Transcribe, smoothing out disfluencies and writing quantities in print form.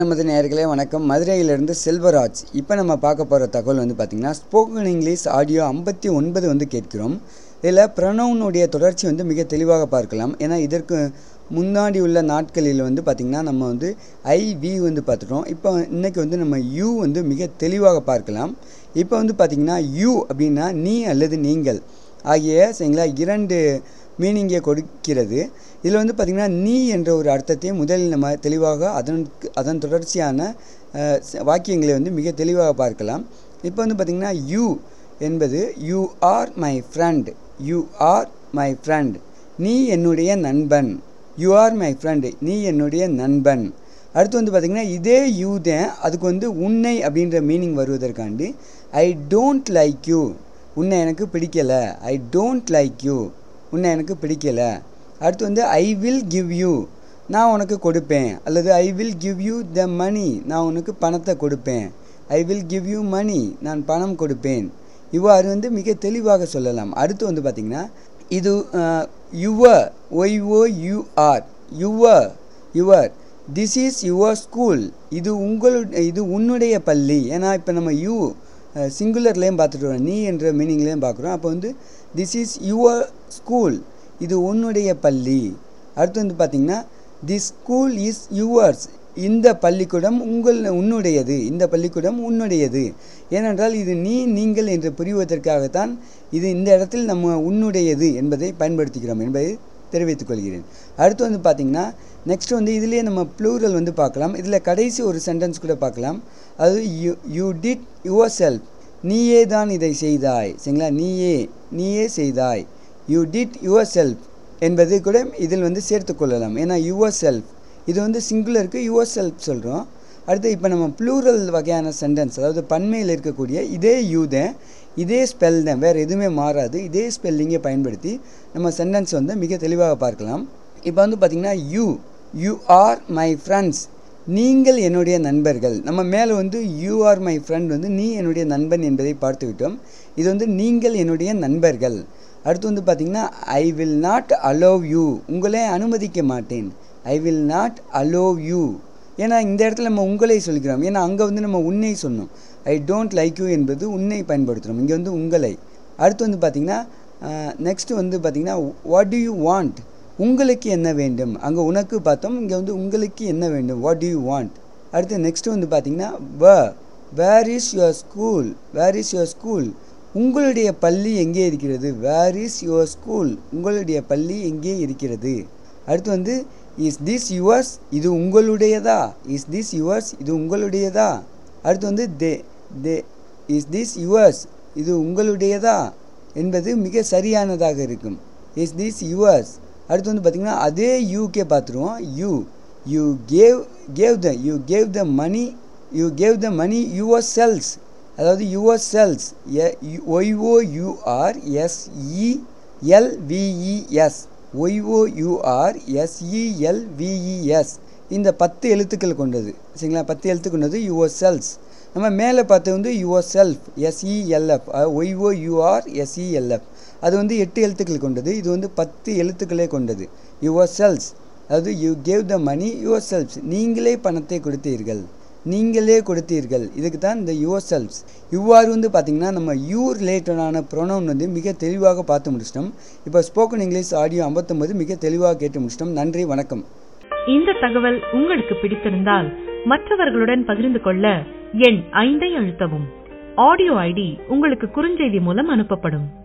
நமது நேயர்களே வணக்கம். மதுரையிலிருந்து செல்வராஜ். இப்போ நம்ம பார்க்க போகிற தகவல் வந்து பார்த்திங்கன்னா, ஸ்போக்கன் இங்கிலீஷ் ஆடியோ 59 வந்து கேட்கிறோம். இதில் ப்ரொனவுனுடைய தொடர்ச்சி வந்து மிக தெளிவாக பார்க்கலாம். ஏன்னா இதற்கு முன்னாடி உள்ள நாட்களில் வந்து பார்த்திங்கன்னா நம்ம வந்து வி வந்து பார்த்துட்டோம். இப்போ இன்றைக்கி வந்து நம்ம யூ வந்து மிக தெளிவாக பார்க்கலாம். இப்போ வந்து பார்த்திங்கன்னா யூ அப்படின்னா நீ அல்லது நீங்கள் ஆகிய சரிங்களா 2 மீனிங்கை கொடுக்கிறது. இதில் வந்து பார்த்திங்கன்னா நீ என்ற ஒரு அர்த்தத்தை முதலில் நம்ம தெளிவாக அதன் தொடர்ச்சியான வாக்கியங்களை வந்து மிக தெளிவாக பார்க்கலாம். இப்போ வந்து பார்த்திங்கன்னா யூ என்பது you are my friend, you are my friend, நீ என்னுடைய நண்பன், யூ ஆர் மை ஃப்ரெண்ட், நீ என்னுடைய நண்பன். அடுத்து வந்து பார்த்திங்கன்னா இதே யூ தான் அதுக்கு வந்து உன்னை அப்படின்ற மீனிங் வருவதற்காண்டி ஐ டோன்ட் லைக் யூ, உன்னை எனக்கு பிடிக்கலை, ஐ டோன்ட் லைக் யூ, உன்னை எனக்கு பிடிக்கலை. அடுத்து வந்து ஐ வில் கிவ் யூ, நான் உனக்கு கொடுப்பேன், அல்லது I will give you the money, நான் உனக்கு பணத்தை கொடுப்பேன், I will give you money, நான் பணம் கொடுப்பேன். இவ்வாறு வந்து மிக தெளிவாக சொல்லலாம். அடுத்து வந்து பார்த்திங்கன்னா இது your, OYOUR, your, this is your school, இது உன்னுடைய பள்ளி. ஏன்னா இப்போ நம்ம யூ சிங்குலர்லேயும் பார்த்துட்டு வரோம், நீ என்ற மீனிங்லேயும் பார்க்குறோம். அப்போ வந்து திஸ் இஸ் யுவர் ஸ்கூல், இது உன்னுடைய பள்ளி. அடுத்து வந்து பார்த்திங்கன்னா திஸ் ஸ்கூல் இஸ் யுவர்ஸ், இந்த பள்ளிக்கூடம் உன்னுடையது, இந்த பள்ளிக்கூடம் உன்னுடையது. ஏனென்றால் இது நீங்கள் என்று புரிவதற்காகத்தான் இது இந்த இடத்தில் நம்ம உன்னுடையது என்பதை பயன்படுத்திக்கிறோம் என்பதை தெரிவித்துக் கொள்கிறேன். அடுத்து வந்து பார்த்திங்கன்னா நெக்ஸ்ட் வந்து இதிலே நம்ம ப்ளூரல் வந்து பார்க்கலாம். இதில் கடைசி ஒரு சென்டென்ஸ் கூட பார்க்கலாம். அது யூ டிட் யுவர் செல்ஃப், நீயே தான் இதை செய்தாய், சரிங்களா, நீயே செய்தாய், யூ டிட் யுவர் செல்ஃப் என்பது கூட இதில் வந்து சேர்த்து கொள்ளலாம். ஏன்னா யுவர் செல்ஃப் இது வந்து சிங்குலருக்கு யுவர் செல்ஃப் சொல்கிறோம். அடுத்து இப்போ நம்ம ப்ளூரல் வகையான சென்டென்ஸ், அதாவது பன்மையில் இருக்கக்கூடிய இதே யூ தான், இதே ஸ்பெல் தான், வேறு எதுவுமே மாறாது, இதே ஸ்பெல்லிங்கை பயன்படுத்தி நம்ம சென்டென்ஸ் வந்து மிக தெளிவாக பார்க்கலாம். இப்போ வந்து பார்த்திங்கன்னா யூ ஆர் மை ஃப்ரெண்ட்ஸ், நீங்கள் என்னுடைய நண்பர்கள். நம்ம மேலே வந்து யூ ஆர் மை ஃப்ரெண்ட் வந்து நீ என்னுடைய நண்பன் என்பதை பார்த்து விட்டோம். இது வந்து நீங்கள் என்னுடைய நண்பர்கள். அடுத்து வந்து பார்த்திங்கன்னா I will not allow you, உங்களே அனுமதிக்க மாட்டேன், I will not allow you. ஏன்னா இந்த இடத்துல நம்ம உங்களை சொல்லிக்கிறோம். ஏன்னா அங்கே வந்து நம்ம உன்னை சொன்னோம். ஐ டோன்ட் லைக் யூ என்பது உன்னை பயன்படுத்துகிறோம், இங்கே வந்து உங்களை. அடுத்து வந்து பார்த்திங்கன்னா நெக்ஸ்ட்டு வந்து பார்த்திங்கன்னா வாட் டு யூ வாண்ட், உங்களுக்கு என்ன வேண்டும். அங்கே உனக்கு பார்த்தோம், இங்கே வந்து உங்களுக்கு என்ன வேண்டும், வாட் டு யூ வாண்ட். அடுத்து நெக்ஸ்ட்டு வந்து பார்த்திங்கன்னா where is your school, where is your school, உங்களுடைய பள்ளி எங்கே இருக்கிறது, வேர் இஸ் யுவர் ஸ்கூல், உங்களுடைய பள்ளி எங்கே இருக்கிறது. அடுத்து வந்து இஸ் திஸ் யுவர்ஸ், இது உங்களுடையதா, இஸ் திஸ் யுவர்ஸ், இது உங்களுடையதா. அடுத்து வந்து தே இஸ் திஸ் யுவர்ஸ், இது உங்களுடையதா என்பது மிக சரியானதாக இருக்கும், இஸ் திஸ் யுவர்ஸ். அடுத்து வந்து பார்த்திங்கன்னா அதே யூக்கே பார்த்துருவோம். You gave the money yourselves, அதாவது யுவர் செல்ஸ், OYOURSELVES, இந்த 10 எழுத்துக்கள் கொண்டது, சரிங்களா, 10 எழுத்து கொண்டது யுவர் செல்ஸ். நம்ம மேலே பார்த்து வந்து யுவர் செல்ஃப், SELF, OYOURSELF, அது வந்து 8 எழுத்துக்கள் கொண்டது. இது வந்து 10 எழுத்துக்களே கொண்டது, யுவர் செல்ஸ். அதாவது you gave the money yourselves, நீங்களே பணத்தை கொடுத்தீர்கள், நீங்களே கொடுத்தீர்கள், இதுக்கு தான் இந்த யுவர் செல்ஸ். இவ்வாறு வந்து பார்த்திங்கன்னா நம்ம யூ ரிலேட்டடான ப்ரொனவுன் வந்து மிக தெளிவாக பார்த்து முடிச்சிட்டோம். இப்போ ஸ்போக்கன் இங்கிலீஷ் ஆடியோ 59 மிக தெளிவாக கேட்டு முடிச்சிட்டோம். நன்றி, வணக்கம். இந்த தகவல் உங்களுக்கு பிடித்திருந்தால் மற்றவர்களுடன் பகிர்ந்து கொள்ள எண் 5 அழுத்தவும். ஆடியோ ஐடி உங்களுக்கு குறுஞ்செய்தி மூலம் அனுப்பப்படும்.